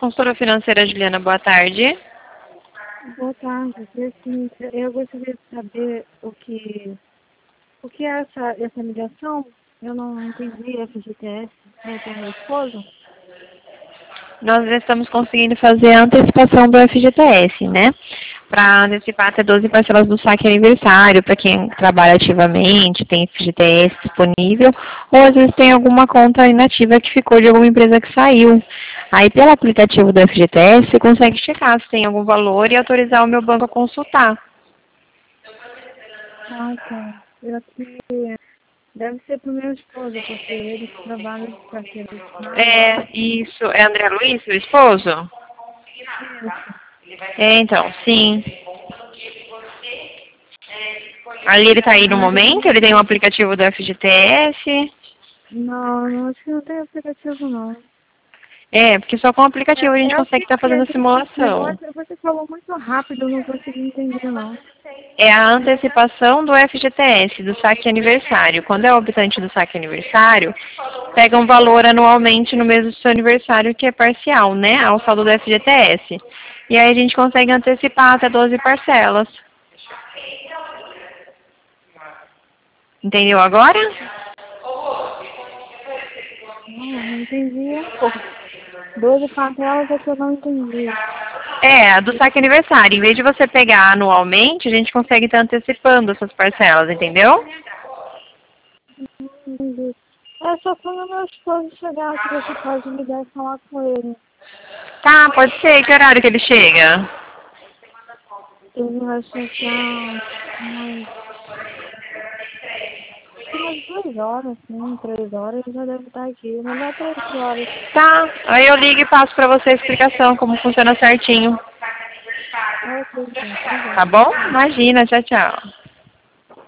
consultora financeira Juliana, boa tarde. Boa tarde. Assim, eu gostaria de saber o que é essa ligação. Eu não entendi FGTS. É para meu esposo? Nós já estamos conseguindo fazer a antecipação do FGTS, né? Para antecipar até 12 parcelas do saque aniversário, para quem trabalha ativamente, tem FGTS disponível, ou às vezes tem alguma conta inativa que ficou de alguma empresa que saiu. Aí, pelo aplicativo do FGTS, você consegue checar se tem algum valor e autorizar o meu banco a consultar. Ah, tá. Eu aqui deve ser para o meu esposo, porque ele trabalha de carteira assinada. É, isso. É André Luiz, seu esposo? Isso. É, então, sim. Ali ele está aí no Mas eu momento, ele tem um aplicativo do FGTS. não, acho que não tem aplicativo, não. É, porque só com o aplicativo a gente É o consegue que estar que é fazendo a esse simulação. negócio? Você falou muito rápido, eu não consegui entender, não. É a antecipação do FGTS, do saque aniversário. Quando é o optante do saque aniversário, pega um valor anualmente no mês do seu aniversário que é parcial, né, ao saldo do FGTS. E aí a gente consegue antecipar até 12 parcelas. Entendeu agora? Não entendi um pouco. 12 parcelas é que eu não entendi. É, do saque aniversário. Em vez de você pegar anualmente, a gente consegue estar antecipando essas parcelas, entendeu? Entendi. É só quando o meu esposo chegar que você pode ligar e falar com ele. Tá, pode ser. Que horário que ele chega? Ele vai chegar umas 2 horas, assim, 3 horas, ele já deve estar aqui. Melhor 3 horas. Tá, aí eu ligo e passo pra você a explicação, como funciona certinho. Ok, então, Tá obrigada. bom? Imagina, tchau, tchau.